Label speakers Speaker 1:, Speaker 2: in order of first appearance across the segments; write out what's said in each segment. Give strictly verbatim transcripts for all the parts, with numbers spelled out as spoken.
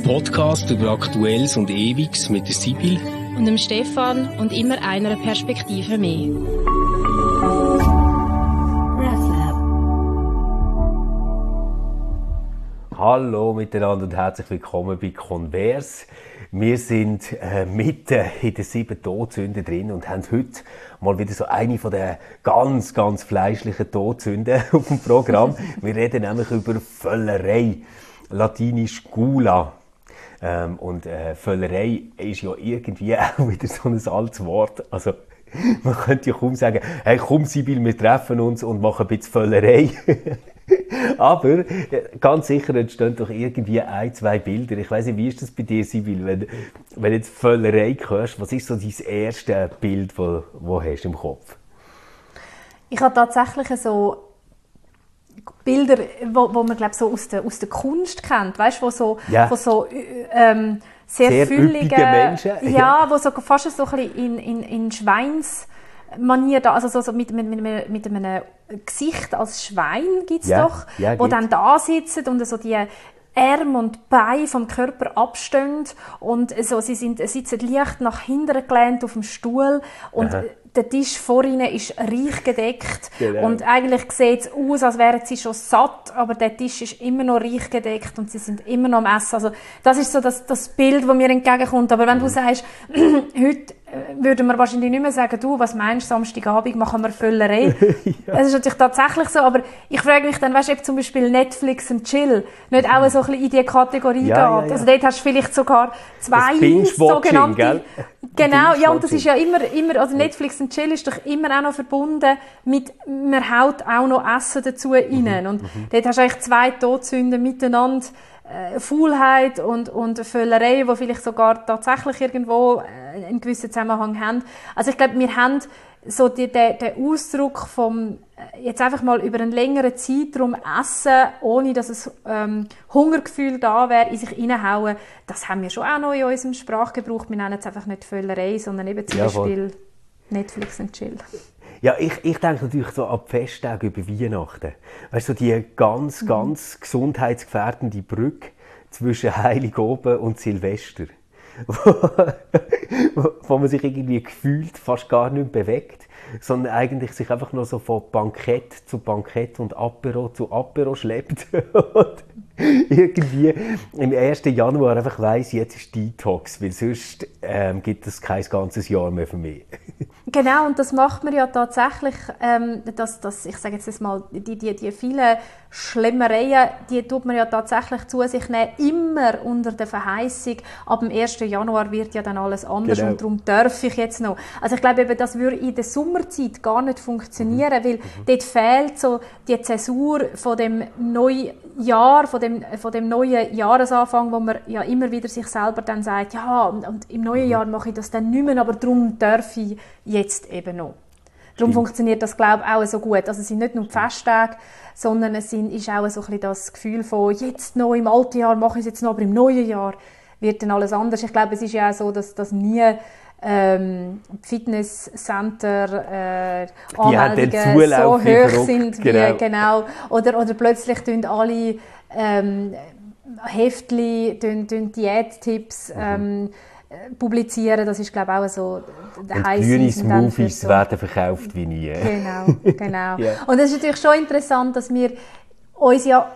Speaker 1: Podcast über Aktuelles und Ewiges mit der Sibyl
Speaker 2: und dem Stefan und immer einer Perspektive mehr.
Speaker 3: Hallo miteinander und herzlich willkommen bei Converse. Wir sind äh, mitten in den sieben Todsünden drin und haben heute mal wieder so eine von den ganz, ganz fleischlichen Todsünden auf dem Programm. Wir reden nämlich über Völlerei, latinisch Gula. Ähm, und äh, Völlerei ist ja irgendwie auch wieder so ein altes Wort. Also, man könnte ja kaum sagen, hey, komm Sibyl, wir treffen uns und machen ein bisschen Völlerei. Aber ganz sicher entstehen doch irgendwie ein, zwei Bilder. Ich weiss nicht, wie ist das bei dir, Sibyl? Wenn, wenn du jetzt Völlerei hörst, was ist so dein erstes Bild, das du hast im Kopf?
Speaker 4: Ich habe tatsächlich so Bilder, wo, wo man glaub, so aus der, aus der Kunst kennt, weißt, wo so,
Speaker 3: ja.
Speaker 4: wo so ähm, sehr, sehr füllige
Speaker 3: Menschen,
Speaker 4: ja, ja, wo so fast so ein bisschen in, in, in Schweinsmanier da, also so, so mit, mit, mit, mit einem Gesicht als Schwein gibt's
Speaker 3: ja.
Speaker 4: doch,
Speaker 3: ja,
Speaker 4: wo
Speaker 3: gibt's.
Speaker 4: dann da sitzen und so die Arme und Beine vom Körper abstehen und so, sie sind, sitzen leicht nach hinten gelehnt auf dem Stuhl und Aha. der Tisch vor ihnen ist reich gedeckt genau. Und eigentlich sieht es aus, als wären sie schon satt, aber der Tisch ist immer noch reich gedeckt und sie sind immer noch am Essen. Also das ist so das, das Bild, das mir entgegenkommt. Aber wenn mhm. du sagst, heute würden wir wahrscheinlich nicht mehr sagen, du, was meinst du, Samstagabend machen wir Völlerei? ja. Das ist natürlich tatsächlich so, aber ich frage mich dann, weißt du, zum Beispiel Netflix und Chill nicht auch so ein bisschen in diese Kategorie
Speaker 3: ja,
Speaker 4: geht.
Speaker 3: Ja, ja.
Speaker 4: Also dort hast du vielleicht sogar zwei sogenannte...
Speaker 3: Gell?
Speaker 4: Genau, ja, und das ist ja immer, immer, also Netflix und Chill ist doch immer auch noch verbunden mit, man haut auch noch Essen dazu rein. Mhm. Und mhm. dort hast du eigentlich zwei Todsünden miteinander, äh, Faulheit und, und Völlerei, die vielleicht sogar tatsächlich irgendwo äh, einen gewissen Zusammenhang haben. Also ich glaube, wir haben so die, den, den Ausdruck vom, äh, jetzt einfach mal über einen längeren Zeitraum essen, ohne dass es ähm, Hungergefühl da wäre, in sich reinhauen, das haben wir schon auch noch in unserem Sprachgebrauch. Wir nennen es einfach nicht Völlerei, sondern eben zum
Speaker 3: Jawohl.
Speaker 4: Beispiel Netflix und Chill.
Speaker 3: Ja, ich, ich denke natürlich so an die Festtage über Weihnachten. Weißt du, so die ganz, mhm. ganz gesundheitsgefährdende Brücke zwischen Heiligoben und Silvester. wo, wo man sich irgendwie gefühlt fast gar nicht bewegt, sondern eigentlich sich einfach nur so von Bankett zu Bankett und Apero zu Apero schleppt. Und irgendwie im ersten Januar einfach weiss, jetzt ist Detox, weil sonst ähm, gibt es kein ganzes Jahr mehr für mich.
Speaker 4: Genau, und das macht man ja tatsächlich, ähm, dass, dass, ich sage jetzt mal, die, die, die vielen Schlemmereien, die tut man ja tatsächlich zu sich nehmen, immer unter der Verheißung, ab dem ersten Januar wird ja dann alles anders genau. Und darum darf ich jetzt noch. Also ich glaube, eben, das würde in der Sommerzeit gar nicht funktionieren, mhm. weil mhm. dort fehlt so die Zäsur von dem neuen Jahr, von dem, von dem neuen Jahresanfang, wo man ja immer wieder sich selber dann sagt, ja, und, und im neuen Jahr mache ich das dann nicht mehr, aber darum darf ich jetzt eben noch. Darum funktioniert das, glaube ich, auch so gut. Also es sind nicht nur die Festtage, sondern es sind, ist auch so ein bisschen das Gefühl von, jetzt noch im alten Jahr mache ich es jetzt noch, aber im neuen Jahr wird dann alles anders. Ich glaube, es ist ja auch so, dass das nie ähm, Fitnesscenter äh, Anmeldungen so hoch sind wie genau. genau oder oder plötzlich tun alle ähm, Heftli, tun, tun Diättipps mhm. ähm, publizieren. Das ist, glaube ich, auch so der High Season.
Speaker 3: Grüne Smoothies so. Werden verkauft wie nie.
Speaker 4: Genau, genau.
Speaker 3: ja.
Speaker 4: Und es ist natürlich schon interessant, dass wir uns ja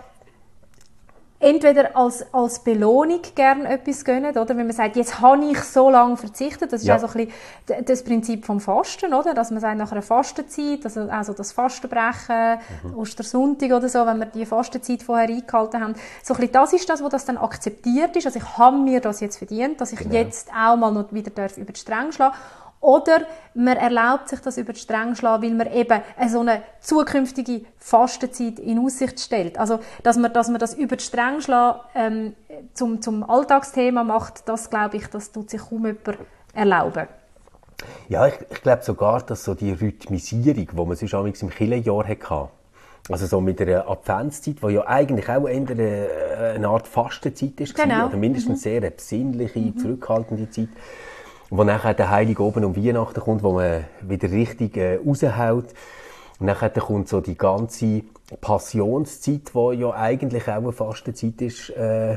Speaker 4: entweder als, als Belohnung gerne etwas gönnen, oder? Wenn man sagt, jetzt habe ich so lange verzichtet, das ist ja. auch so ein bisschen das Prinzip vom Fasten, oder? Dass man sagt, nach einer Fastenzeit, also, also das Fastenbrechen, mhm. Ostersonntag oder so, wenn wir die Fastenzeit vorher eingehalten haben, so ein bisschen das ist das, wo das dann akzeptiert ist, also ich habe mir das jetzt verdient, dass ich genau. jetzt auch mal noch wieder darf über die Stränge schlagen. Oder man erlaubt sich das über die Stränge schlagen, weil man eben so eine zukünftige Fastenzeit in Aussicht stellt. Also, dass man, dass man das über die Stränge schlagen ähm, zum, zum Alltagsthema macht, das glaube ich, das tut sich kaum jemand erlauben.
Speaker 3: Ja, ich, ich glaube sogar, dass so die Rhythmisierung, die man sonst im Kirchenjahr hatte, also so mit einer Adventszeit, die ja eigentlich auch eher eine, eine Art Fastenzeit ist,
Speaker 4: genau.
Speaker 3: oder mindestens mhm. sehr eine besinnliche, mhm. zurückhaltende Zeit, wo nachher der Heilige oben um Weihnachten kommt, wo man wieder richtig äh, raushaut. Und nachher kommt so die ganze Passionszeit, die ja eigentlich auch eine Fastenzeit ist, äh,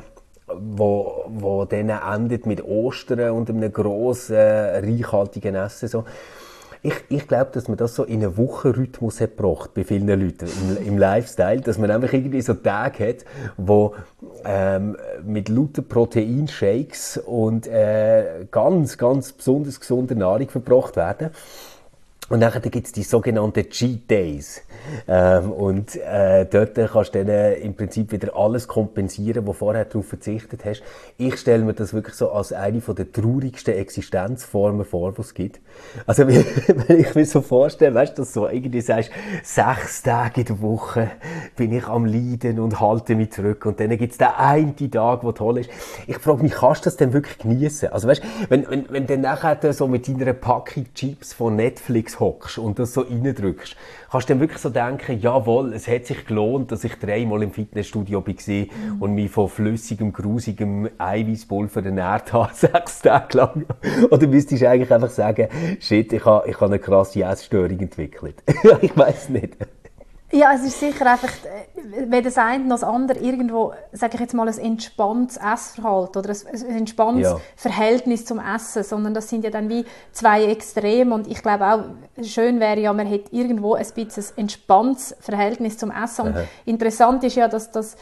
Speaker 3: wo, wo dann endet mit Ostern und einem grossen, reichhaltigen Essen. So. Ich, ich glaube, dass man das so in einen Wochenrhythmus hat gebracht bei vielen Leuten im, im Lifestyle, dass man einfach irgendwie so Tage hat, wo ähm, mit lauter Proteinshakes und äh, ganz, ganz besonders gesunder Nahrung verbracht werden. Und dann gibt es die sogenannten Cheat Days. Ähm, und äh, dort kannst du dann äh, im Prinzip wieder alles kompensieren, wo du vorher darauf verzichtet hast. Ich stelle mir das wirklich so als eine der traurigsten Existenzformen vor, die es gibt. Also wenn ich mir so vorstelle, weißt du, dass du so irgendwie sagst, sechs Tage in der Woche bin ich am Leiden und halte mich zurück. Und dann gibt es den einen Tag, der toll ist. Ich frage mich, kannst du das denn wirklich genießen? Also weißt du, wenn, wenn, wenn du dann nachher so mit deiner Packung Chips von Netflix hockst und das so reindrückst, kannst du dann wirklich so denken, jawohl, es hat sich gelohnt, dass ich dreimal im Fitnessstudio war mhm. und mich von flüssigem, grusigem Eiweißpulver ernährt habe, sechs Tage lang. Oder müsstest du eigentlich einfach sagen, shit, ich habe, ich habe eine krasse Essstörung entwickelt. Ich weiss nicht.
Speaker 4: Ja, es ist sicher einfach, wenn das eine noch das andere irgendwo, sage ich jetzt mal, ein entspanntes Essverhalten oder ein entspanntes ja. Verhältnis zum Essen, sondern das sind ja dann wie zwei Extreme und ich glaube auch, schön wäre ja, man hätte irgendwo ein bisschen ein entspanntes Verhältnis zum Essen. Und Aha. interessant ist ja, dass das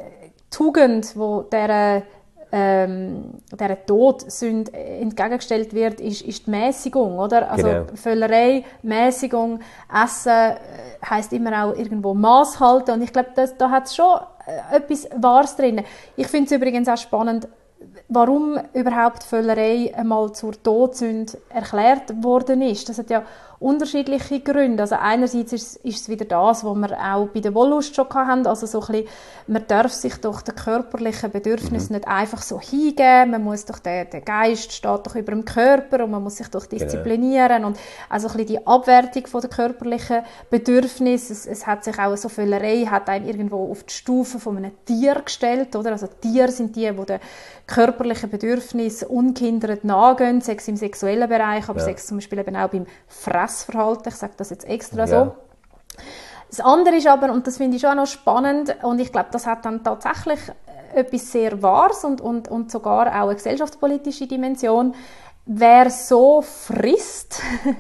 Speaker 4: Tugend, wo der ähm, der Todsünde entgegengestellt wird, ist, ist die Mäßigung, oder? Also genau. Völlerei, Mäßigung, Essen heisst immer auch irgendwo Maß halten und ich glaube, da hat es schon äh, etwas Wahres drin. Ich finde es übrigens auch spannend, warum überhaupt Völlerei einmal zur Todsünde erklärt worden ist. Das hat ja unterschiedliche Gründe. Also einerseits ist, ist es wieder das, was wir auch bei der Wollust schon hatten, also so ein bisschen, man darf sich doch den körperlichen Bedürfnissen mhm. nicht einfach so hingeben, man muss doch, der, der Geist steht doch über dem Körper und man muss sich doch disziplinieren genau. und also ein bisschen die Abwertung von der körperlichen Bedürfnisse, es, es hat sich auch so Völlerei, hat einem irgendwo auf die Stufe von einem Tier gestellt, oder? Also Tiere sind die, die den körperlichen Bedürfnissen ungehindert nachgehen, sei es im sexuellen Bereich, aber ja. sei es zum Beispiel eben auch beim Fressverhalten, ich sage das jetzt extra ja. so. Das andere ist aber, und das finde ich schon auch noch spannend, und ich glaube, das hat dann tatsächlich etwas sehr Wahres und, und, und sogar auch eine gesellschaftspolitische Dimension, wer so frisst,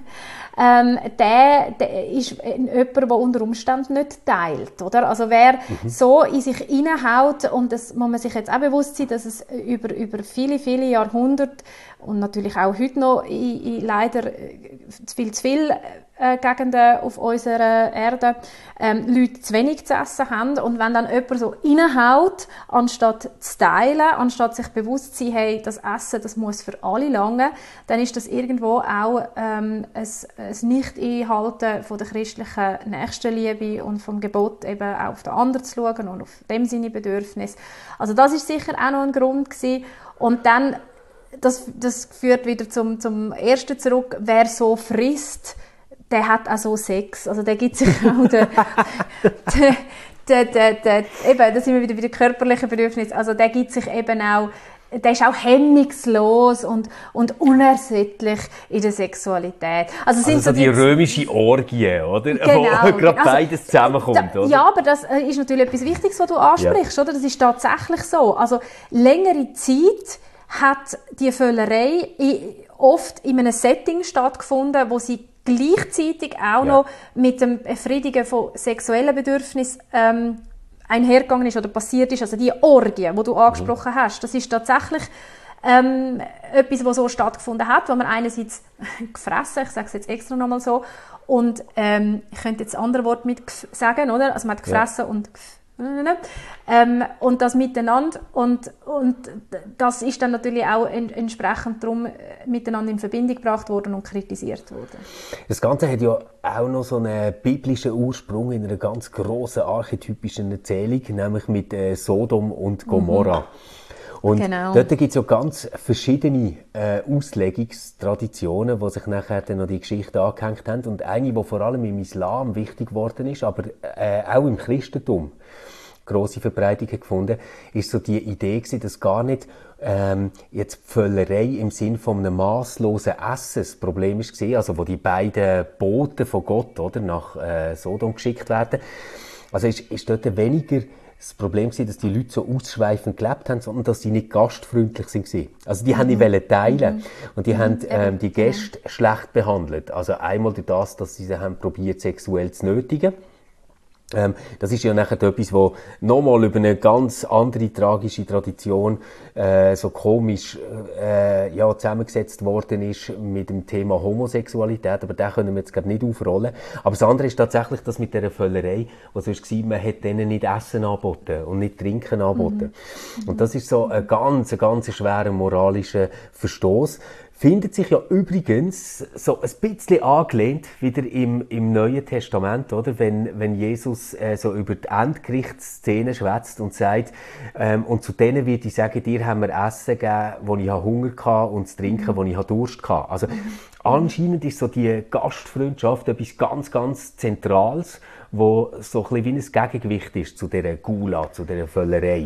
Speaker 4: ähm, der, der ist jemand, der unter Umständen nicht teilt, oder? Also wer mhm. so in sich reinhaut, und das muss man sich jetzt auch bewusst sein, dass es über, über viele, viele Jahrhunderte und natürlich auch heute noch in, in leider viel zu viel äh, Gegenden auf unserer Erde ähm, Leute zu wenig zu essen haben. Und wenn dann jemand so reinhaut, anstatt zu teilen, anstatt sich bewusst zu sein, hey, das Essen, das muss für alle lange, dann ist das irgendwo auch ähm, ein, ein Nicht-Einhalten von der christlichen Nächstenliebe und vom Gebot, eben auch auf den anderen zu schauen und auf dem seine Bedürfnisse. Also das ist sicher auch noch ein Grund gewesen. Und dann, das, das führt wieder zum, zum ersten zurück, wer so frisst, der hat auch so Sex, also der gibt sich auch den, den, den, den, den, eben, da sind wir wieder bei den körperlichen Bedürfnissen, also der gibt sich eben auch, der ist auch hemmungslos und, und unersättlich in der Sexualität. Also, sind
Speaker 3: also so die römische Orgie, oder?
Speaker 4: Genau.
Speaker 3: Wo gerade
Speaker 4: also,
Speaker 3: beides zusammenkommt,
Speaker 4: da,
Speaker 3: oder?
Speaker 4: Ja, aber das ist natürlich etwas Wichtiges, was du ansprichst, ja. oder? Das ist tatsächlich so. Also längere Zeit hat die Völlerei oft in einem Setting stattgefunden, wo sie gleichzeitig auch ja. noch mit dem Befriedigen von sexuellen Bedürfnissen ähm, einhergegangen ist oder passiert ist. Also die Orgie, die du angesprochen mhm. hast, das ist tatsächlich ähm, etwas, was so stattgefunden hat, wo man einerseits gefressen, ich sage es jetzt extra nochmal so, und ähm, ich könnte jetzt ein anderes Wort mit sagen, oder? Also man hat gefressen ja. und Ähm, und das miteinander und, und das ist dann natürlich auch en, entsprechend darum miteinander in Verbindung gebracht worden und kritisiert worden.
Speaker 3: Das Ganze hat ja auch noch so einen biblischen Ursprung in einer ganz grossen archetypischen Erzählung, nämlich mit äh, Sodom und Gomorra. Mhm. Und genau. dort gibt es ja ganz verschiedene äh, Auslegungstraditionen, die sich nachher dann noch die Geschichte angehängt haben. Und eine, die vor allem im Islam wichtig geworden ist, aber äh, auch im Christentum grosse Verbreitung gefunden, ist so die Idee gewesen, dass gar nicht ähm, jetzt Völlerei im Sinn von einem masslosen Essen das Problem ist gewesen, also wo die beiden Boten von Gott oder nach äh, Sodom geschickt werden. Also ist, ist dort weniger das Problem gewesen, dass die Leute so ausschweifend gelebt haben, sondern dass sie nicht gastfreundlich waren. Also die
Speaker 4: Mhm.
Speaker 3: haben nicht wollen teilen
Speaker 4: Mhm.
Speaker 3: und die
Speaker 4: Mhm.
Speaker 3: haben ähm,
Speaker 4: Eben.
Speaker 3: die Gäste
Speaker 4: Ja.
Speaker 3: schlecht behandelt. Also einmal durch das, dass sie sie haben probiert sexuell zu nötigen. Ähm, das ist ja nachher etwas, wo nochmal über eine ganz andere tragische Tradition äh, so komisch äh, ja, zusammengesetzt worden ist mit dem Thema Homosexualität, aber da können wir jetzt glaub, nicht aufrollen. Aber das andere ist tatsächlich das mit dieser Völlerei, wo sonst war, man hat denen nicht Essen angeboten und nicht Trinken angeboten. Mhm. Und das ist so ein ganz, ein ganz schwerer moralischer Verstoß. Findet sich ja übrigens so ein bisschen angelehnt wieder im, im Neuen Testament, oder? Wenn, wenn Jesus äh, so über die Endgerichtsszene schwätzt und sagt, ähm, und zu denen wird ich sagen, dir haben wir Essen gegeben, wo ich Hunger hatte und zu trinken, wo ich Durst hatte. Also anscheinend ist so die Gastfreundschaft etwas ganz, ganz Zentrales, wo so ein bisschen wie ein Gegengewicht ist zu dieser Gula, zu dieser Völlerei.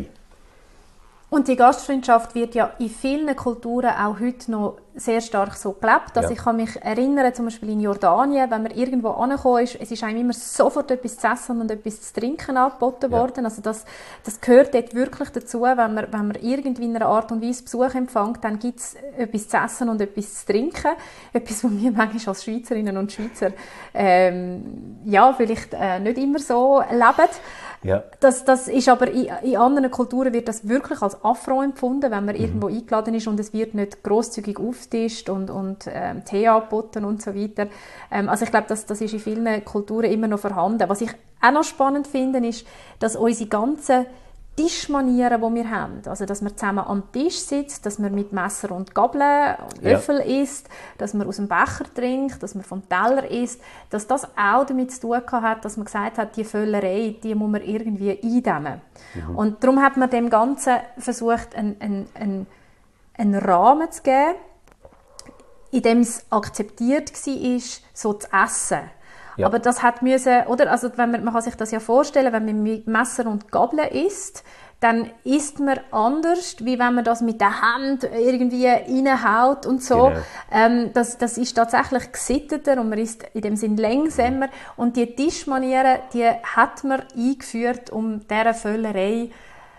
Speaker 4: Und die Gastfreundschaft wird ja in vielen Kulturen auch heute noch sehr stark so gelebt. Also
Speaker 3: Ja.
Speaker 4: ich kann mich erinnern, zum Beispiel in Jordanien, wenn man irgendwo angekommen ist, es ist einem immer sofort etwas zu essen und etwas zu trinken angeboten
Speaker 3: Ja.
Speaker 4: worden. Also das, das gehört dort wirklich dazu, wenn man, wenn man irgendwie in einer Art und Weise Besuch empfängt, dann gibt es etwas zu essen und etwas zu trinken. Etwas, was wir manchmal als Schweizerinnen und Schweizer ähm, ja, vielleicht äh, nicht immer so leben.
Speaker 3: Ja.
Speaker 4: Das, das ist aber in, in anderen Kulturen wird das wirklich als Affront empfunden, wenn man
Speaker 3: Mhm.
Speaker 4: irgendwo eingeladen ist und es wird nicht grosszügig aufgetischt und, und ähm, Tee angeboten und so weiter. Ähm, also ich glaube, das, das ist in vielen Kulturen immer noch vorhanden. Was ich auch noch spannend finde, ist, dass unsere ganzen Tischmanieren, die wir haben, also dass man zusammen am Tisch sitzt, dass man mit Messer und Gabel und Löffel ja. isst, dass man aus dem Becher trinkt, dass man vom Teller isst, dass das auch damit zu tun hat, dass man gesagt hat, die Völlerei, die muss man irgendwie eindämmen. Mhm. Und darum hat man dem Ganzen versucht, einen, einen, einen, einen Rahmen zu geben, in dem es akzeptiert war, so zu essen. Ja. Aber das hat müssen, oder? Also, wenn man, man kann sich das ja vorstellen, wenn man mit Messer und Gabel isst, dann isst man anders, wie wenn man das mit der Hand irgendwie reinhaut und so. Genau. Ähm, das, das ist tatsächlich gesitteter und man isst in dem Sinn langsamer. Mhm. Und die Tischmanieren, die hat man eingeführt, um dieser Völlerei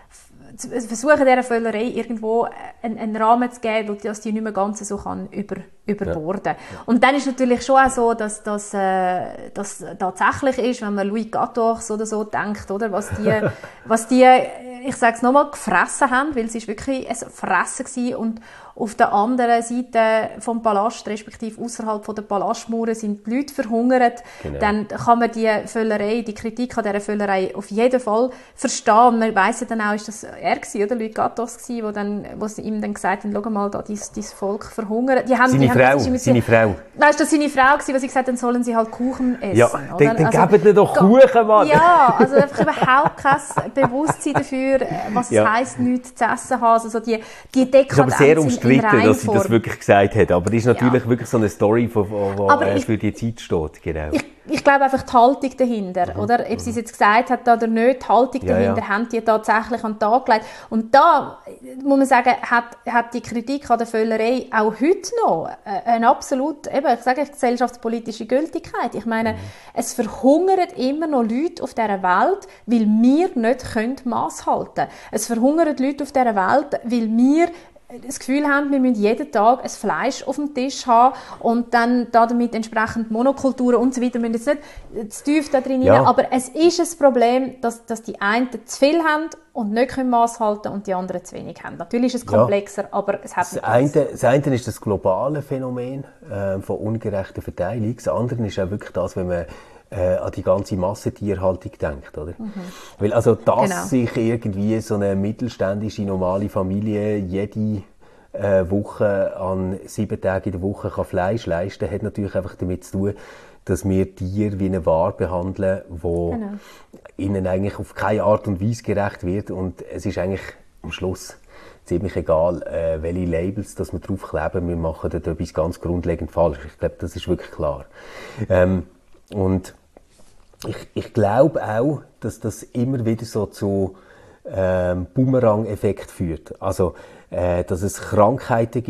Speaker 4: versuchen, dieser Völlerei irgendwo einen, einen Rahmen zu geben, dass die nicht mehr ganz so kann über, überborden kann. Ja. Und dann ist natürlich schon auch so, dass das äh, dass tatsächlich ist, wenn man Louis quatorze oder so denkt, oder, was die, was die ich sage es nochmal, gefressen haben, weil es ist wirklich ein Fressen gewesen. Und auf der anderen Seite vom Palast, respektive außerhalb der Palastmauern, sind die Leute verhungert. Genau. Dann kann man die Völlerei, die Kritik an dieser Völlerei auf jeden Fall verstehen. Man weiss ja dann auch, ist das er gewesen, oder Louis quatorze, wo, dann, wo sie ihm dann gesagt haben, schau mal, da, dein, dein Volk verhungert. Die haben,
Speaker 3: seine
Speaker 4: die
Speaker 3: Frau,
Speaker 4: haben,
Speaker 3: seine Frau.
Speaker 4: Nein, ist das seine Frau gewesen, wo sie gesagt haben, dann sollen sie halt Kuchen essen.
Speaker 3: Ja, dann, dann also, geben wir doch Kuchen, Mann.
Speaker 4: Ja, also einfach überhaupt kein Bewusstsein dafür, was ja. es heisst, nichts zu essen haben. Also die, die Dekadenz.
Speaker 3: Es ist aber sehr umstritten, dass sie das wirklich gesagt hat. Aber das ist natürlich ja. wirklich so eine Story, die äh, für die Zeit steht. Genau.
Speaker 4: Ich, ich glaube einfach die Haltung dahinter, mhm. oder? Ob mhm. sie es jetzt gesagt hat oder nicht, die Haltung ja, dahinter ja. haben die tatsächlich an den Tag gelegt. Und da, muss man sagen, hat, hat die Kritik an der Völlerei auch heute noch eine absolut, eben, ich sage, gesellschaftspolitische Gültigkeit. Ich meine, mhm. es verhungern immer noch Leute auf dieser Welt, weil wir nicht Mass halten können. Es verhungern Leute auf dieser Welt, weil wir das Gefühl haben, wir müssen jeden Tag ein Fleisch auf dem Tisch haben und dann damit entsprechend Monokulturen und so weiter. Wir müssen jetzt nicht zu tief da drin ja. rein, aber es ist ein Problem, dass, dass die einen zu viel haben und nicht Mass halten können und die anderen zu wenig haben. Natürlich ist es komplexer, ja. aber es hat
Speaker 3: das eine, das eine ist das globale Phänomen äh, von ungerechter Verteilung. Das andere ist auch wirklich das, wenn man Äh, an die ganze Massentierhaltung denkt, oder? Mhm. Weil also, dass genau. sich irgendwie so eine mittelständische, normale Familie jede äh, Woche an sieben Tagen in der Woche kann Fleisch leisten kann, hat natürlich einfach damit zu tun, dass wir Tiere wie eine Ware behandeln, die genau. ihnen eigentlich auf keine Art und Weise gerecht wird. Und es ist eigentlich am Schluss ziemlich egal, äh, welche Labels dass wir draufkleben. Wir machen dort etwas ganz grundlegend falsch. Ich glaube, das ist wirklich klar. Ähm, und ich, ich glaube auch, dass das immer wieder so zu ähm, Boomerang-Effekt führt. Also, äh, dass es Krankheiten gibt,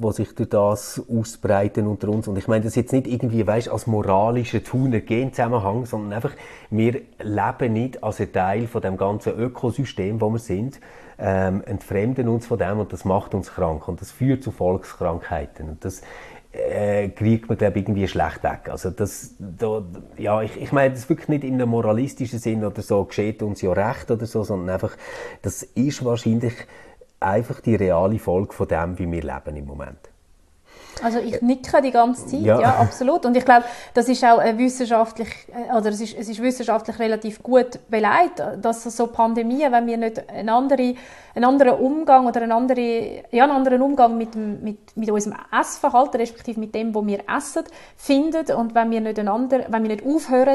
Speaker 3: die sich durch das ausbreiten unter uns. Und ich meine das jetzt nicht irgendwie, weißt, als moralischer Tuner-Gen-Zusammenhang, sondern einfach, wir leben nicht als ein Teil von dem ganzen Ökosystem, wo wir sind, ähm, entfremden uns von dem und das macht uns krank und das führt zu Volkskrankheiten. Und das äh, kriegt man, glaube ich, irgendwie schlecht weg. Also das, da, ja, ich, ich meine das wirklich nicht in einem moralistischen Sinn oder so, geschieht uns ja recht oder so, sondern einfach, das ist wahrscheinlich einfach die reale Folge von dem, wie wir leben im Moment.
Speaker 4: Also ich nicke die ganze Zeit, ja,
Speaker 3: ja
Speaker 4: absolut. Und ich glaube, das ist auch wissenschaftlich, oder es ist, es ist wissenschaftlich relativ gut beleidigt, dass so Pandemien, wenn wir nicht einen anderen, einen anderen Umgang oder einen anderen, ja, einen anderen Umgang mit, dem, mit, mit unserem Essverhalten, respektive mit dem, was wir essen, finden und wenn wir nicht, einander, wenn wir nicht aufhören,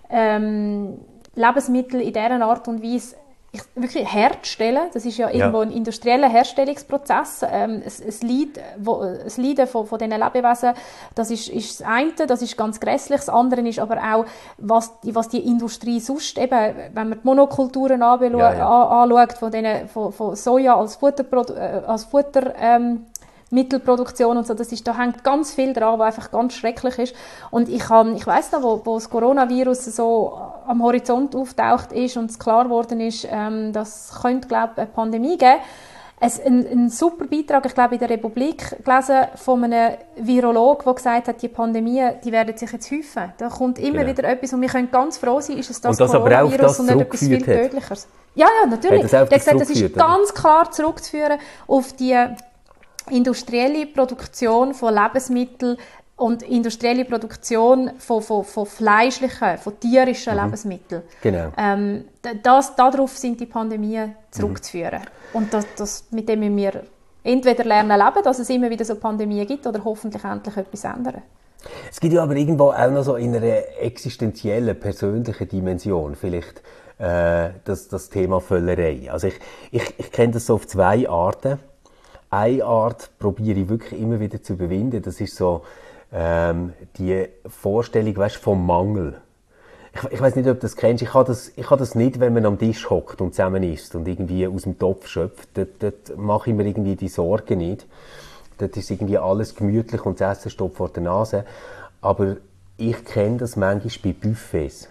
Speaker 4: ähm, Lebensmittel in dieser Art und Weise Ich, wirklich herzustellen, das ist ja irgendwo ja. ein industrieller Herstellungsprozess. Ähm, es, es Leid, wo, das Leiden von, von diesen Lebewesen, das ist, ist das eine, das ist ganz grässlich. Das andere ist aber auch, was die, was die Industrie sonst, eben, wenn man die Monokulturen anschaut, ja, ja. anschaut von, denen, von, von Soja als Futter, äh, als Futter ähm, Mittelproduktion und so, das ist, da hängt ganz viel dran, was einfach ganz schrecklich ist. Und ich, ich weiss noch, wo, wo das Coronavirus so am Horizont auftaucht ist und es klar geworden ist, ähm, das könnte, glaube ich, eine Pandemie geben. Es, ein, ein super Beitrag, ich glaube, in der Republik gelesen von einem Virologen, der gesagt hat, die Pandemien, die werden sich jetzt häufen. Da kommt immer genau. wieder etwas und wir können ganz froh sein, ist es das, das Coronavirus und nicht etwas viel Tödlicheres. Ja, ja, natürlich. Der hat gesagt, das ist ganz klar zurückzuführen auf die industrielle Produktion von Lebensmitteln und industrielle Produktion von, von, von fleischlichen, von tierischen mhm. Lebensmitteln.
Speaker 3: Genau.
Speaker 4: Ähm, das, darauf sind die Pandemien zurückzuführen. Mhm. Und das, das, mit dem müssen wir entweder lernen leben, dass es immer wieder so Pandemien gibt, oder hoffentlich endlich etwas ändern.
Speaker 3: Es gibt ja aber irgendwo auch noch so in einer existenziellen, persönlichen Dimension vielleicht äh, das, das Thema Völlerei. Also ich, ich, ich kenne das so auf zwei Arten. Eine Art probiere ich wirklich immer wieder zu überwinden. Das ist so ähm, die Vorstellung, weißt, vom Mangel. Ich, ich weiß nicht, ob du das kennst. Ich habe das, ich habe das nicht, wenn man am Tisch hockt und zusammen isst und irgendwie aus dem Topf schöpft. Dort, dort mache ich mir irgendwie die Sorgen nicht. Dort ist irgendwie alles gemütlich und das Essen steht vor der Nase. Aber ich kenne das manchmal bei Buffets.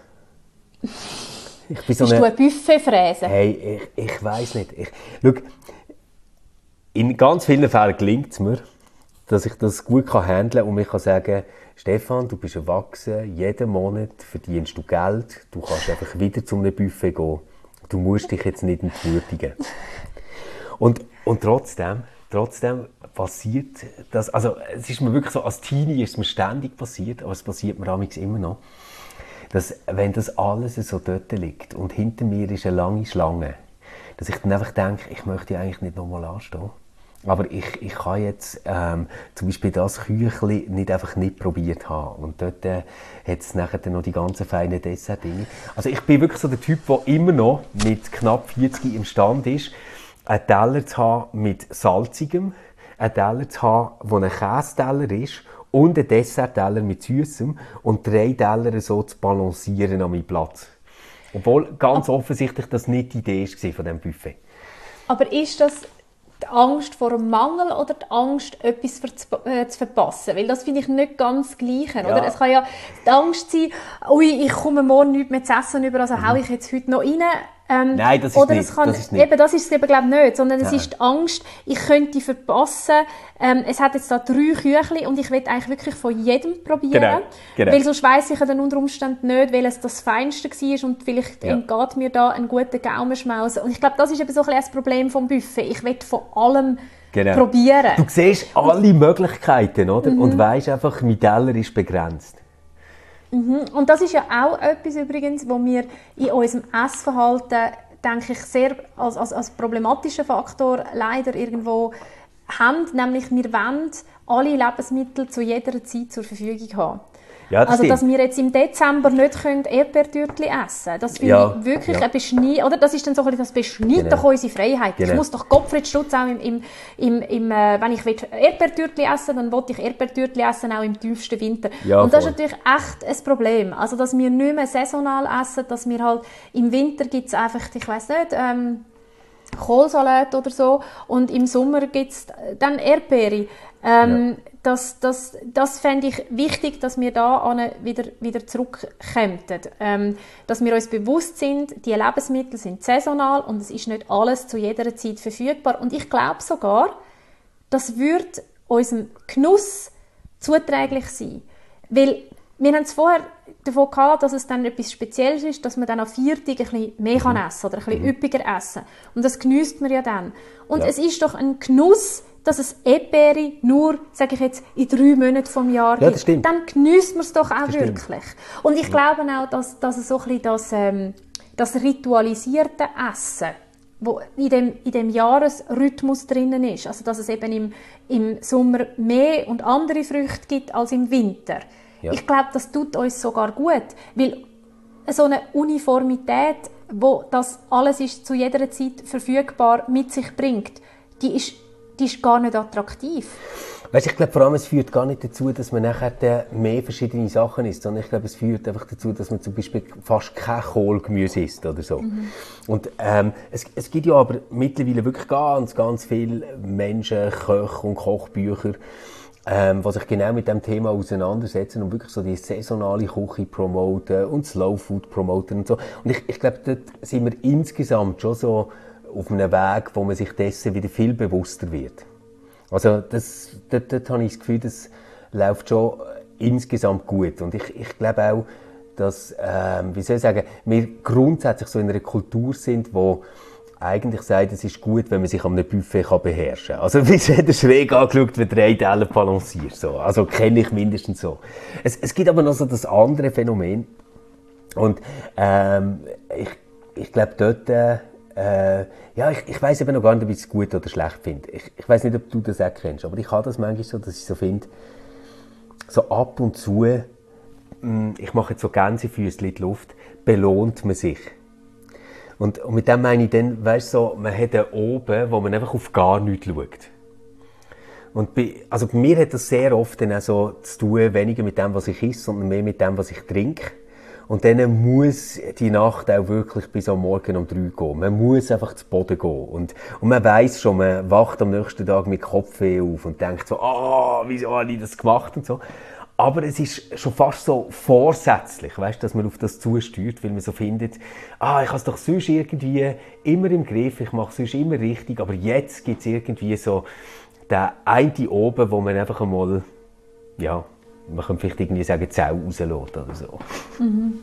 Speaker 3: Ich bin so
Speaker 4: Bist eine, du ein Buffet-Fräse?
Speaker 3: Hey, ich, ich weiss nicht. Ich, schau, in ganz vielen Fällen gelingt es mir, dass ich das gut handeln kann und ich kann sagen, Stefan, du bist erwachsen, jeden Monat verdienst du Geld, du kannst einfach wieder zu einem Buffet gehen, du musst dich jetzt nicht entwürdigen. Und, und trotzdem, trotzdem passiert das, also es ist mir wirklich so, als Teenie ist es mir ständig passiert, aber es passiert mir amigs immer noch, dass wenn das alles so dort liegt und hinter mir ist eine lange Schlange, dass ich dann einfach denke, ich möchte eigentlich nicht nochmal anstehen. Aber ich, ich kann jetzt ähm, zum Beispiel das Küchli nicht einfach nicht probiert haben. Und dort äh, hat es nachher noch die ganzen feinen Dessert-Dinge. Also ich bin wirklich so der Typ, der immer noch mit knapp vierzig imstande ist, einen Teller zu haben mit Salzigem, einen Teller zu haben, der ein Kästeller ist, und einen Dessertteller mit Süßem und drei Teller so zu balancieren an meinem Platz. Obwohl ganz offensichtlich das nicht die Idee war von diesem Buffet.
Speaker 4: Aber ist das die Angst vor dem Mangel oder die Angst, etwas zu, äh, zu verpassen? Weil das finde ich nicht ganz gleich. Ja. Oder? Es kann ja die Angst sein, ui, ich komme morgen nichts mehr zu essen über, also mhm. haue ich jetzt heute noch rein. Ähm,
Speaker 3: Nein, das ist
Speaker 4: oder
Speaker 3: nicht.
Speaker 4: Es kann,
Speaker 3: das ist nicht.
Speaker 4: Eben, das ist es eben, glaube ich, nicht. Sondern es
Speaker 3: Nein.
Speaker 4: ist die Angst, ich könnte verpassen. Ähm, es hat jetzt da drei Küchli und ich will eigentlich wirklich von jedem probieren.
Speaker 3: Genau. Genau.
Speaker 4: Weil sonst weiss ich ja dann unter Umständen nicht, welches das Feinste war und vielleicht ja. entgeht mir da ein guter Gaumenschmaus. Und ich glaube, das ist eben so ein bisschen das Problem vom Buffet. Ich will von allem genau. probieren.
Speaker 3: Du siehst alle Möglichkeiten, oder? Mhm. Und weisst einfach, mein Teller ist begrenzt.
Speaker 4: Mhm. Und das ist ja auch etwas übrigens, wo wir in unserem Essverhalten, denke ich, sehr als, als, als problematischen Faktor leider irgendwo haben. Nämlich, wir wollen alle Lebensmittel zu jeder Zeit zur Verfügung haben.
Speaker 3: Ja, das
Speaker 4: also,
Speaker 3: stimmt.
Speaker 4: dass wir jetzt im Dezember nicht Erdbeertürtli essen können, das finde
Speaker 3: ja,
Speaker 4: ich wirklich
Speaker 3: ja.
Speaker 4: ein Beschneid, oder das ist dann so ein bisschen, das beschneidet genau. doch unsere Freiheit. Genau. Ich muss doch Gottfried Stutz auch im, im, im, im äh, wenn ich Erdbeertürtli essen will, dann will ich Erdbeertürtli essen, auch im tiefsten Winter.
Speaker 3: Ja,
Speaker 4: und das
Speaker 3: voll.
Speaker 4: ist natürlich echt ein Problem. Also, dass wir nicht mehr saisonal essen, dass wir halt im Winter gibt es einfach, ich weiss nicht, ähm, Kohlsalat oder so und im Sommer gibt es dann Erdbeere. Ähm,
Speaker 3: Ja.
Speaker 4: Das, das, das fände ich wichtig, dass wir da wieder, wieder zurückkommen. Ähm, dass wir uns bewusst sind, die Lebensmittel sind saisonal und es ist nicht alles zu jeder Zeit verfügbar. Und ich glaube sogar, das würde unserem Genuss zuträglich sein. Weil wir haben es vorher davon gehabt, dass es dann etwas Spezielles ist, dass man dann am Viertag ein bisschen mehr kann essen oder ein bisschen mhm. üppiger essen. Und das geniesst man ja dann. Und ja. es ist doch ein Genuss, dass es Erdbeere nur, sage ich jetzt, in drei Monaten vom Jahr
Speaker 3: ja,
Speaker 4: gibt. Dann geniesst man es doch auch
Speaker 3: das
Speaker 4: wirklich.
Speaker 3: Stimmt.
Speaker 4: Und ich ja. glaube auch, dass, dass es so ein bisschen das, ähm, das ritualisierte Essen, wo in dem, in dem Jahresrhythmus drinnen ist, also dass es eben im, im Sommer mehr und andere Früchte gibt als im Winter. Ja. Ich glaube, das tut uns sogar gut, weil so eine Uniformität, wo das alles ist zu jeder Zeit verfügbar mit sich bringt, die ist die ist gar nicht attraktiv.
Speaker 3: Weißt, ich glaube, vor allem, es führt gar nicht dazu, dass man nachher mehr verschiedene Sachen isst, sondern ich glaube, es führt einfach dazu, dass man zum Beispiel fast kein Kohlgemüse isst oder so. Mhm. Und ähm, es, es gibt ja aber mittlerweile wirklich ganz, ganz viele Menschen, Köche und Kochbücher, ähm, die sich genau mit dem Thema auseinandersetzen und wirklich so die saisonale Küche promoten und Slow Food promoten und so. Und ich, ich glaube, dort sind wir insgesamt schon so auf einem Weg, wo man sich dessen wieder viel bewusster wird. Also das, dort, dort habe ich das Gefühl, das läuft schon insgesamt gut. Und ich, ich glaube auch, dass, ähm, wie soll ich sagen, wir grundsätzlich so in einer Kultur sind, wo eigentlich sagt, es ist gut, wenn man sich an einem Buffet kann beherrschen kann. Also wie hat er schräg angeschaut, wenn drei Teller balanciert. So. Also kenne ich mindestens so. Es, es gibt aber noch so das andere Phänomen. Und ähm, ich, ich glaube dort... Äh, Äh, ja, ich, ich weiss eben noch gar nicht, ob ich es gut oder schlecht finde. Ich, ich weiss nicht, ob du das auch kennst, aber ich habe das manchmal so, dass ich so finde, so ab und zu, mh, ich mache jetzt so Gänsefüßchen in die Luft, belohnt man sich. Und, und mit dem meine ich dann, weißt du, so, man hat da oben, wo man einfach auf gar nichts schaut. Und bei, also bei mir hat das sehr oft dann auch so zu tun, weniger mit dem, was ich esse, sondern mehr mit dem, was ich trinke. Und dann muss die Nacht auch wirklich bis am Morgen um drei gehen. Man muss einfach zu Boden gehen. Und, und man weiss schon, man wacht am nächsten Tag mit Kopfweh auf und denkt so, ah, oh, wieso habe ich das gemacht und so. Aber es ist schon fast so vorsätzlich, weißt, dass man auf das zusteuert, weil man so findet, ah, ich habe es doch sonst irgendwie immer im Griff, ich mache es sonst immer richtig, aber jetzt gibt es irgendwie so den einen oben, wo man einfach einmal, ja, man kann vielleicht irgendwie sagen, die Sau rauslässt oder so.
Speaker 4: Mhm.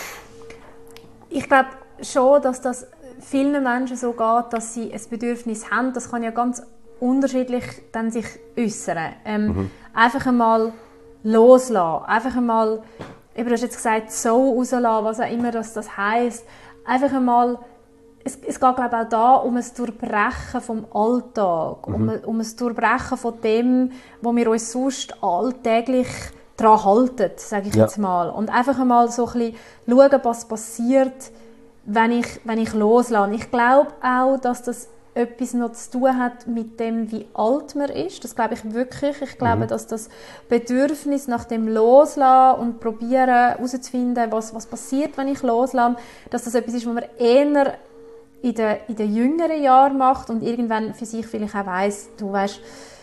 Speaker 4: Ich glaube schon, dass das vielen Menschen so geht, dass sie ein Bedürfnis haben. Das kann ja ganz unterschiedlich dann sich äußern. Ähm, mhm. Einfach einmal loslassen. Einfach einmal, du hast jetzt gesagt, so rauslassen, was auch immer das, das heisst. Einfach einmal, es, es geht glaube ich auch da um ein Durchbrechen vom Alltag, mhm. um, um ein Durchbrechen von dem, wo wir uns sonst alltäglich daran halten, sage ich ja. jetzt mal. Und einfach einmal so ein bisschen schauen, was passiert, wenn ich, wenn ich loslasse. Ich glaube auch, dass das etwas noch zu tun hat mit dem, wie alt man ist. Das glaube ich wirklich. Ich glaube, mhm. dass das Bedürfnis nach dem Loslassen und probieren herauszufinden, was, was passiert, wenn ich loslasse, dass das etwas ist, was man eher in den, in den jüngeren Jahren macht und irgendwann für sich vielleicht auch weiss, du weißt,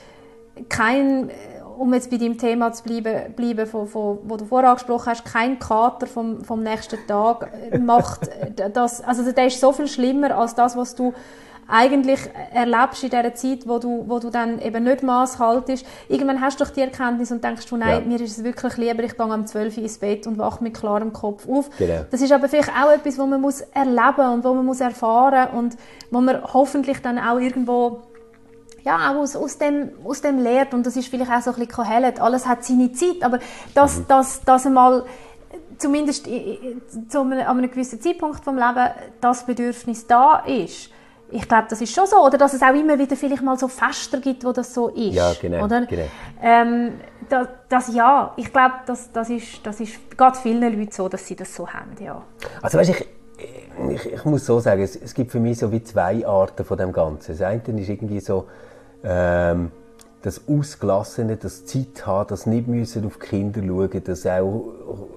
Speaker 4: kein, um jetzt bei deinem Thema zu bleiben, bleiben von, von, wo du vorher angesprochen hast, kein Kater vom, vom nächsten Tag macht das, also der ist so viel schlimmer als das, was du eigentlich erlebst in dieser Zeit, wo du, wo du dann eben nicht Mass haltest. Irgendwann hast du doch die Erkenntnis und denkst du, nein, ja. mir ist es wirklich lieber, ich gehe um zwölf Uhr ins Bett und wache mit klarem Kopf auf. Genau. Das ist aber vielleicht auch etwas, was man muss erleben und was man muss erfahren und wo man hoffentlich dann auch irgendwo ja, auch aus, aus, dem, aus dem lernt. Und das ist vielleicht auch so ein bisschen Kohelet. Alles hat seine Zeit, aber dass, mhm. dass, dass einmal zumindest zu einem, an einem gewissen Zeitpunkt vom Leben das Bedürfnis da ist, ich glaube, das ist schon so. Oder dass es auch immer wieder vielleicht mal so Fester gibt, wo das so ist.
Speaker 3: Ja, genau.
Speaker 4: Oder?
Speaker 3: genau.
Speaker 4: Ähm, das, das, ja, ich glaube, das, das ist, das ist geht vielen Leuten so, dass sie das so haben, ja.
Speaker 3: Also weißt, ich, ich, ich muss so sagen, es, es gibt für mich so wie zwei Arten von dem Ganzen. Das eine ist irgendwie so ähm, das Ausgelassene, das Zeit haben, das nicht müssen auf die Kinder schauen, das auch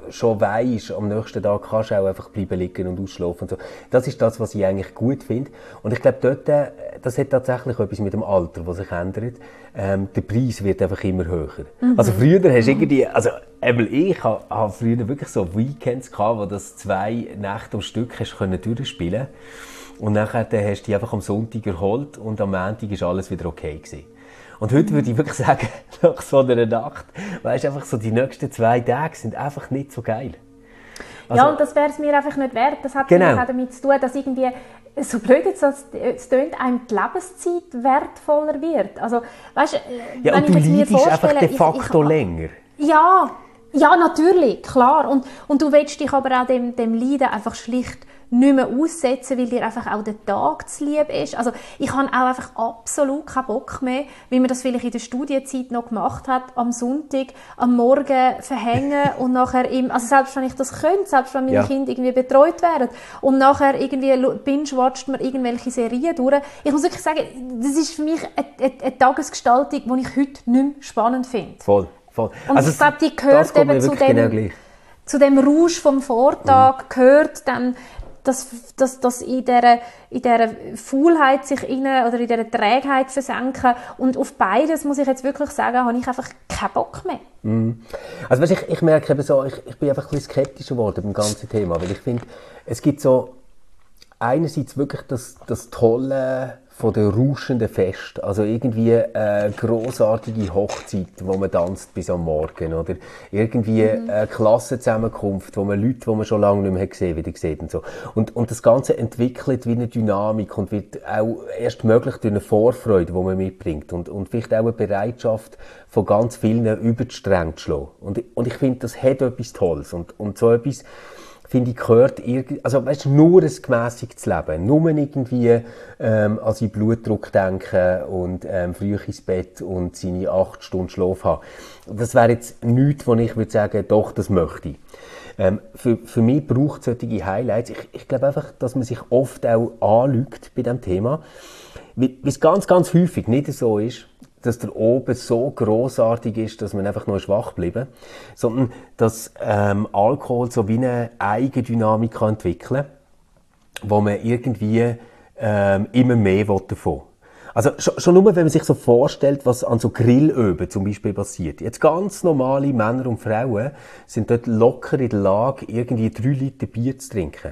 Speaker 3: schon weisst, am nächsten Tag kannst du auch einfach bleiben liegen und ausschlafen und so. Das ist das, was ich eigentlich gut finde. Und ich glaube, dort, das hat tatsächlich etwas mit dem Alter, das sich ändert. Ähm, der Preis wird einfach immer höher. Mhm. Also früher hast du irgendwie, also eben ich habe hab früher wirklich so Weekends gehabt, wo das zwei Nächte am Stück hast können durchspielen. Und nachher hast du dich einfach am Sonntag erholt und am Montag war alles wieder okay gewesen. Und heute würde ich wirklich sagen, nach so einer Nacht, weisst einfach so, die nächsten zwei Tage sind einfach nicht so geil.
Speaker 4: Also, ja, und das wäre es mir einfach nicht wert. Das hat genau. auch damit zu tun, dass irgendwie, so blöd jetzt es tönt, einem die Lebenszeit wertvoller wird. Also, weißt,
Speaker 3: ja, wenn und ich du jetzt mir einfach de facto ich, ich, länger.
Speaker 4: Ja, ja, natürlich, klar. Und, und du willst dich aber auch dem, dem Leiden einfach schlicht nicht mehr aussetzen, weil dir einfach auch der Tag zu lieb ist. Also ich habe auch einfach absolut keinen Bock mehr, wie man das vielleicht in der Studienzeit noch gemacht hat, am Sonntag, am Morgen verhängen und nachher im, also selbst wenn ich das könnte, selbst wenn meine ja. Kinder irgendwie betreut wären und nachher irgendwie binge-watcht man irgendwelche Serien durch. Ich muss wirklich sagen, das ist für mich eine, eine, eine Tagesgestaltung, die ich heute nicht mehr spannend finde.
Speaker 3: Voll, voll.
Speaker 4: Und also ich glaube, die gehört eben zu dem, genau zu dem Rausch vom Vortag, mhm. gehört dann dass, dass, dass in dieser, in dieser Faulheit sich inne, oder in dieser Trägheit versenken. Und auf beides, muss ich jetzt wirklich sagen, habe ich einfach keinen Bock mehr.
Speaker 3: Mm. Also weißt, ich, ich merke eben so, ich, ich bin einfach ein bisschen skeptischer geworden beim ganzen Thema, weil ich finde, es gibt so einerseits wirklich das, das Tolle von der rauschenden Fest, also irgendwie eine grossartige Hochzeit, wo man tanzt bis am Morgen, oder irgendwie mhm. eine Klassenzusammenkunft, wo man Leute, die man schon lange nicht mehr gesehen hat, wieder sieht und so. Und, und das Ganze entwickelt wie eine Dynamik und wird auch erst möglich durch eine Vorfreude, die man mitbringt und, und vielleicht auch eine Bereitschaft von ganz vielen über die Stränge zu schlagen. Und, und ich finde, das hat etwas Tolles und, und so etwas, finde ich, gehört irgendwie, also weißt, nur ein gemässigtes Leben, nur irgendwie ähm, an seinen Blutdruck denken und ähm, früh ins Bett und seine acht Stunden Schlaf haben. Das wäre jetzt nichts, wo ich würde sagen, doch, das möchte ich. Ähm, für, für mich braucht es solche Highlights. Ich, ich glaube einfach, dass man sich oft auch anlügt bei diesem Thema, wie es ganz, ganz häufig nicht so ist, dass der oben so grossartig ist, dass man einfach nur schwach bleiben, sondern dass ähm, Alkohol so wie eine Eigendynamik kann entwickeln kann, wo man irgendwie ähm, immer mehr davon will. Also schon, schon nur, wenn man sich so vorstellt, was an so Grillöben zum Beispiel passiert. Jetzt ganz normale Männer und Frauen sind dort locker in der Lage, irgendwie drei Liter Bier zu trinken.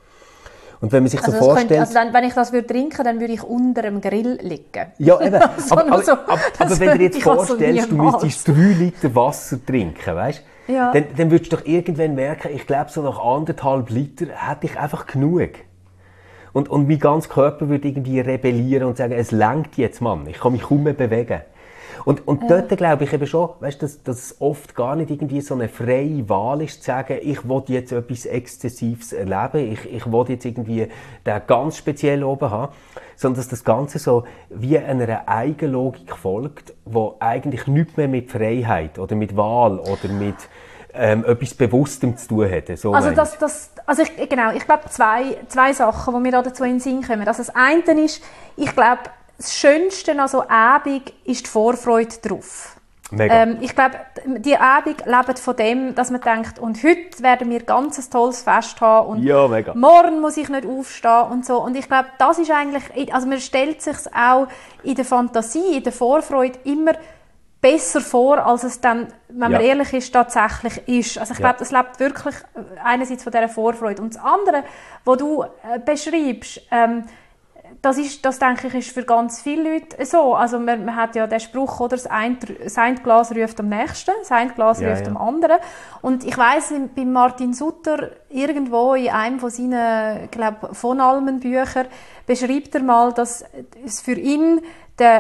Speaker 3: Und wenn man sich also so vorstellt...
Speaker 4: Könnte, also dann, wenn ich das würde trinken, dann würde ich unter dem Grill liegen.
Speaker 3: Ja, eben. so, aber, aber, so, aber, aber wenn du dir jetzt vorstellst, also du müsstest drei Liter Wasser trinken, weißt? Ja. Dann, dann würdest du doch irgendwann merken, ich glaube, so nach anderthalb Liter hätte ich einfach genug. Und, und mein ganzer Körper würde irgendwie rebellieren und sagen, es reicht jetzt, Mann, ich kann mich kaum mehr bewegen. Und, und ja. dort glaube ich eben schon, weißt, dass, dass es oft gar nicht irgendwie so eine freie Wahl ist, zu sagen, ich will jetzt etwas Exzessives erleben, ich, ich will jetzt irgendwie den ganz speziell oben haben, sondern dass das Ganze so wie einer Eigenlogik folgt, die eigentlich nichts mehr mit Freiheit oder mit Wahl oder mit ähm, etwas Bewusstem zu tun hat. So
Speaker 4: also das, das, also ich, genau, ich glaube zwei, zwei Sachen, die mir da dazu in den Sinn kommen. Also das eine ist, ich glaube, das Schönste an so Abend ist die Vorfreude drauf.
Speaker 3: Mega.
Speaker 4: Ähm, ich glaube, die Abend lebt von dem, dass man denkt, und heute werden wir ganz ein tolles Fest haben und
Speaker 3: ja, mega.
Speaker 4: Morgen muss ich nicht aufstehen und so. Und ich glaube, das ist eigentlich, also man stellt sich auch in der Fantasie, in der Vorfreude immer besser vor, als es dann, wenn man ja. ehrlich ist, tatsächlich ist. Also ich glaube, ja. das lebt wirklich einerseits von dieser Vorfreude. Und das andere, was du äh, beschreibst, ähm, Das, ist, das denke ich, ist für ganz viele Leute so. Also man, man hat ja den Spruch, oder, das eine, das eine Glas ruft am nächsten, das eine Glas ja, ruft ja. am anderen. Und ich weiss, bei Martin Sutter, irgendwo in einem von seinen, glaube von Almen Büchern, beschreibt er mal, dass es für ihn der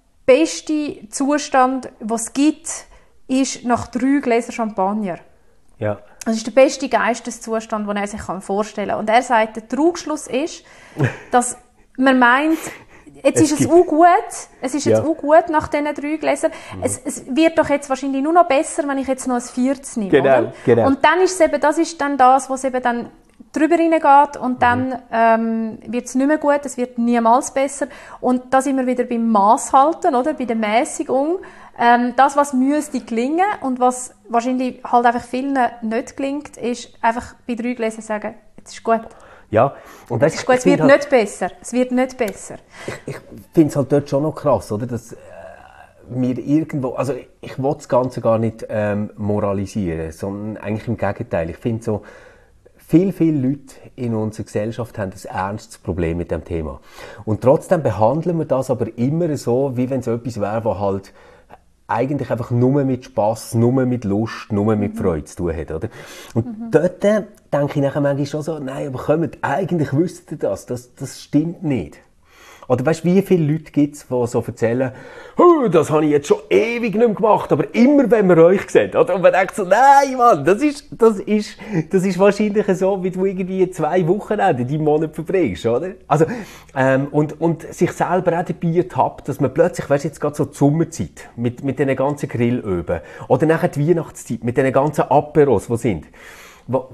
Speaker 4: beste Zustand, den es gibt, ist nach drei Gläsern Champagner.
Speaker 3: Ja.
Speaker 4: Das ist der beste Geisteszustand, den er sich vorstellen kann. Und er sagt, der Trugschluss ist, dass man meint, jetzt es ist es auch gut, es ist jetzt ja. auch gut nach diesen drei Gläsern. Mhm. Es, es wird doch jetzt wahrscheinlich nur noch besser, wenn ich jetzt noch ein viertes nehme.
Speaker 3: Genau,
Speaker 4: oder?
Speaker 3: Genau.
Speaker 4: Und dann ist es eben, das ist dann das, was eben dann drüber hineingeht und dann ähm, wird es nicht mehr gut, es wird niemals besser. Und da sind wir wieder beim Maß halten, oder? Bei der Mäßigung. Ähm, das, was müsste gelingen und was wahrscheinlich halt einfach vielen nicht gelingt, ist einfach bei drei Gläsern sagen, jetzt ist gut.
Speaker 3: Ja, und das
Speaker 4: ist gut, es wird halt, nicht besser. Es wird nicht besser.
Speaker 3: Ich, ich finde es halt dort schon noch krass, oder? Dass äh, wir irgendwo, also ich, ich will das Ganze gar nicht ähm, moralisieren, sondern eigentlich im Gegenteil. Ich finde so, Viele, viele Leute in unserer Gesellschaft haben ein ernstes Problem mit dem Thema. Und trotzdem behandeln wir das aber immer so, wie wenn es etwas wäre, was halt eigentlich einfach nur mit Spass, nur mit Lust, nur mit Freude zu tun hat, oder? Und mhm. dort äh, denke ich nachher manchmal schon so, nein, aber kommt, eigentlich wüsst ihr das, das, das stimmt nicht. Oder weißt du, wie viele Leute gibt es, die so erzählen, oh, das habe ich jetzt schon ewig nicht mehr gemacht, aber immer, wenn man euch sieht. Oder? Und man denkt so, nein, Mann, das ist, das ist, das ist wahrscheinlich so, wie du irgendwie zwei Wochenende im Monat verbringst, oder? Also, ähm, und, und sich selber auch dabei ertappt, dass man plötzlich, weißt du, jetzt gerade so die Sommerzeit, mit, mit den ganzen Grillöben, oder nachher die Weihnachtszeit, mit den ganzen Aperos, die sind, wo,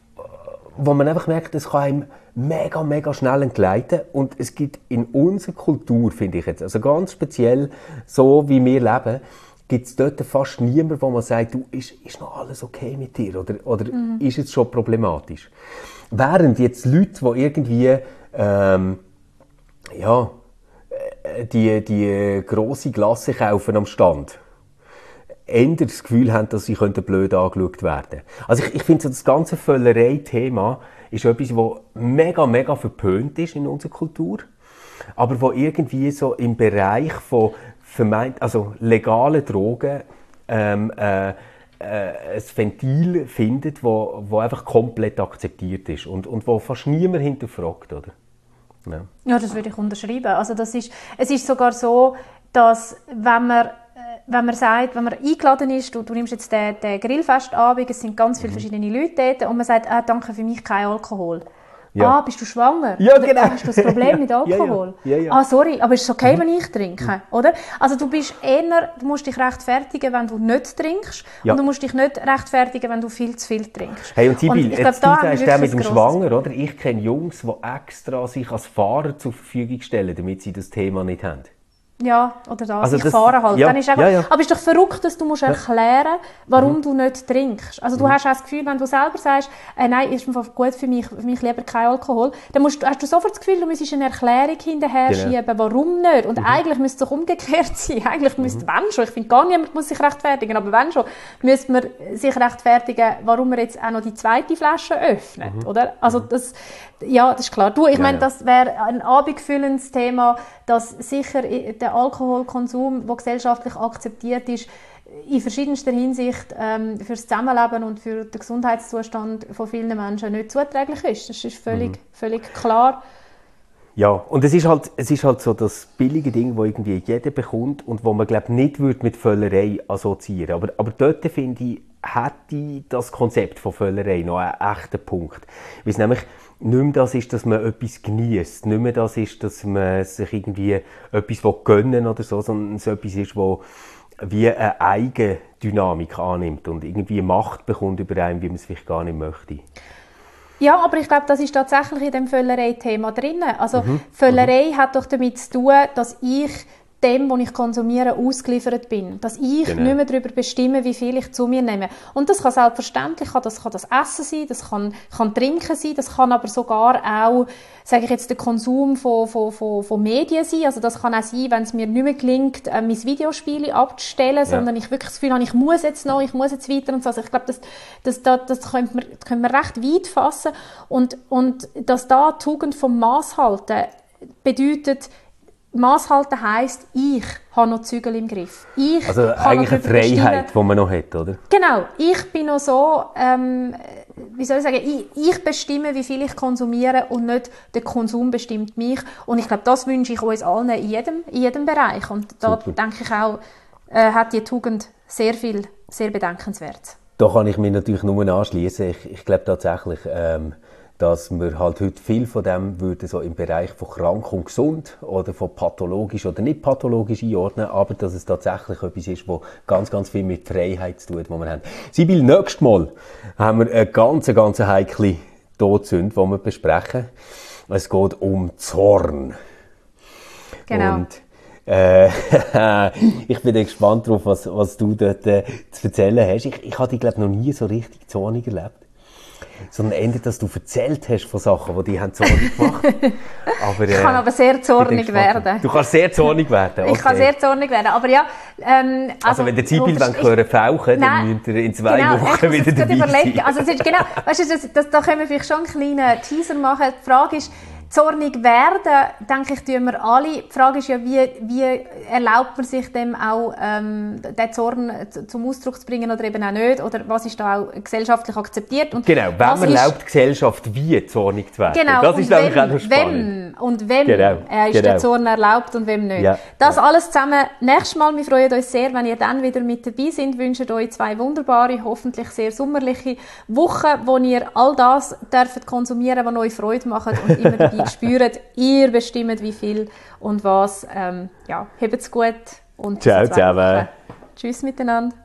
Speaker 3: wo man einfach merkt, es kann einem mega, mega schnell entgleiten. Und es gibt in unserer Kultur, finde ich jetzt, also ganz speziell, so wie wir leben, gibt es dort fast niemanden, wo man sagt, du, ist, ist noch alles okay mit dir? Oder, oder mhm. ist es schon problematisch? Während jetzt Leute, die irgendwie, ähm, ja, die, die grosse Glasse kaufen am Stand, eher das Gefühl haben, dass sie blöd angeschaut werden könnten. Also ich, ich finde, so das ganze Völlerei-Thema ist etwas, das mega, mega verpönt ist in unserer Kultur, aber wo irgendwie so im Bereich von vermeint, also legalen Drogen ähm, äh, äh, ein Ventil findet, wo, wo einfach komplett akzeptiert ist und, und wo fast niemand hinterfragt, oder? Ja.
Speaker 4: Ja, das würde ich unterschreiben. Also das ist, es ist sogar so, dass wenn man wenn man sagt, wenn man eingeladen ist, du, du nimmst jetzt den, den Grillfestabend, es sind ganz viele verschiedene Leute dort und man sagt, ah, danke, für mich kein Alkohol. Ja. Ah, bist du schwanger?
Speaker 3: Ja, genau.
Speaker 4: Oder, hast du ein Problem mit Alkohol?
Speaker 3: Ja, ja. Ja, ja.
Speaker 4: Ah, sorry, aber ist es okay, mhm. wenn ich trinke? Oder? Also du bist eher, du musst dich rechtfertigen, wenn du nicht trinkst
Speaker 3: ja.
Speaker 4: und du musst dich nicht rechtfertigen, wenn du viel zu viel trinkst.
Speaker 3: Hey, und Sibyl,
Speaker 4: jetzt
Speaker 3: glaub,
Speaker 4: da
Speaker 3: du sagst der mit dem Schwanger, oder? Ich kenne Jungs, die extra sich als Fahrer zur Verfügung stellen, damit sie das Thema nicht haben.
Speaker 4: Ja, oder das,
Speaker 3: also
Speaker 4: ich
Speaker 3: das,
Speaker 4: fahre halt.
Speaker 3: Ja,
Speaker 4: Dann ist einfach,
Speaker 3: ja, ja.
Speaker 4: Aber es ist doch verrückt, dass du musst erklären musst, warum
Speaker 3: mhm.
Speaker 4: du nicht trinkst. Also du mhm. hast auch das Gefühl, wenn du selber sagst, äh, nein, ist einfach gut für mich, für mich lieber kein Alkohol, dann musst, hast du sofort das Gefühl, du müsstest eine Erklärung hinterher genau. schieben, warum nicht. Und mhm. eigentlich müsste es doch umgekehrt sein. Eigentlich müsste, mhm. wenn schon, ich finde, gar niemand muss sich rechtfertigen, aber wenn schon, müsste man sich rechtfertigen, warum man jetzt auch noch die zweite Flasche öffnet, mhm. oder? Also das, ja, das ist klar. Du, ich ja, meine, ja. das wäre ein abendfüllendes Thema, dass sicher der Alkoholkonsum, der gesellschaftlich akzeptiert ist, in verschiedenster Hinsicht ähm, für das Zusammenleben und für den Gesundheitszustand von vielen Menschen nicht zuträglich ist. Das ist völlig, mhm. völlig klar.
Speaker 3: Ja, und es ist halt, es ist halt so das billige Ding, das irgendwie jeder bekommt und wo man, glaube ich, nicht würde mit Völlerei assoziieren. Aber, aber dort, finde ich, hätte das Konzept von Völlerei noch einen echten Punkt. Weil es nämlich nicht mehr das ist, dass man etwas genießt, nicht mehr das ist, dass man sich irgendwie etwas gönnen oder so, sondern es etwas ist, das wie eine Eigendynamik annimmt und irgendwie Macht bekommt über einen, wie man es vielleicht gar nicht möchte.
Speaker 4: Ja, aber ich glaube, das ist tatsächlich in dem Völlerei-Thema drin. Also
Speaker 3: mhm.
Speaker 4: Völlerei
Speaker 3: mhm.
Speaker 4: hat doch damit zu tun, dass ich dem, was ich konsumiere, ausgeliefert bin. Dass ich
Speaker 3: genau.
Speaker 4: nicht mehr darüber bestimme, wie viel ich zu mir nehme. Und das kann selbstverständlich, das kann das Essen sein, das kann, kann Trinken sein, das kann aber sogar auch, sage ich jetzt, der Konsum von, von, von, von Medien sein. Also das kann auch sein, wenn es mir nicht mehr gelingt, äh, mein Videospiel abzustellen, ja. sondern ich wirklich das Gefühl habe, ich muss jetzt noch, ich muss jetzt weiter und so. Also ich glaube, das, das, das, das könnte man, das könnte man recht weit fassen. Und, und dass da die Tugend vom Maßhalten bedeutet, Maßhalten heisst, ich habe noch Zügel im Griff. Ich
Speaker 3: also eigentlich eine Freiheit, die man noch hat, oder?
Speaker 4: Genau. Ich bin noch so, ähm, wie soll ich sagen, ich, ich bestimme, wie viel ich konsumiere und nicht der Konsum bestimmt mich. Und ich glaube, das wünsche ich uns allen in jedem, in jedem Bereich. Und da Super. denke ich auch, äh, hat die Tugend sehr viel, sehr bedenkenswert.
Speaker 3: Da kann ich mich natürlich nur anschließen. Ich, ich glaube tatsächlich, ähm, dass wir halt heute viel von dem würden so im Bereich von krank und gesund oder von pathologisch oder nicht pathologisch einordnen, aber dass es tatsächlich etwas ist, was ganz, ganz viel mit Freiheit zu tun hat, die wir haben. Sibyl, nächstes Mal haben wir eine ganz, ganz heikle Todsünde, die wir besprechen. Es geht um Zorn.
Speaker 4: Genau.
Speaker 3: Und, äh, ich bin gespannt darauf, was, was du dort äh, zu erzählen hast. Ich, ich habe dich, glaube ich, noch nie so richtig zornig erlebt. Sondern eher, dass du erzählt hast von Sachen, die die haben zornig gemacht haben. Aber, äh,
Speaker 4: ich kann aber sehr zornig werden.
Speaker 3: Du kannst sehr zornig werden? Okay.
Speaker 4: Ich kann sehr zornig werden, aber ja... Ähm, also,
Speaker 3: also wenn der Zibil hören fauchen, dann müsst ihr in zwei
Speaker 4: genau,
Speaker 3: Wochen wieder dabei
Speaker 4: überlegen.
Speaker 3: sein.
Speaker 4: Also es ist genau, weißt du, das, das, da können wir vielleicht schon einen kleinen Teaser machen. Die Frage ist, zornig werden, denke ich, tun wir alle. Die Frage ist ja, wie, wie erlaubt man sich dem auch, ähm, den Zorn zum Ausdruck zu bringen oder eben auch nicht? Oder was ist da auch gesellschaftlich akzeptiert? Und
Speaker 3: genau, wem erlaubt die Gesellschaft, wie zornig zu werden?
Speaker 4: Genau,
Speaker 3: das ist
Speaker 4: wem,
Speaker 3: auch noch spannend.
Speaker 4: Wem und wem
Speaker 3: genau,
Speaker 4: äh, ist
Speaker 3: genau.
Speaker 4: der Zorn erlaubt und wem nicht. Ja, das ja. alles zusammen nächstes Mal. Wir freuen uns sehr, wenn ihr dann wieder mit dabei seid. Wir wünschen euch zwei wunderbare, hoffentlich sehr sommerliche Wochen, wo ihr all das dürft konsumieren, was euch Freude macht und immer dabei spürt. Ihr bestimmt, wie viel und was. Ähm, ja, habt's gut und
Speaker 3: ciao zusammen.
Speaker 4: Tschüss miteinander.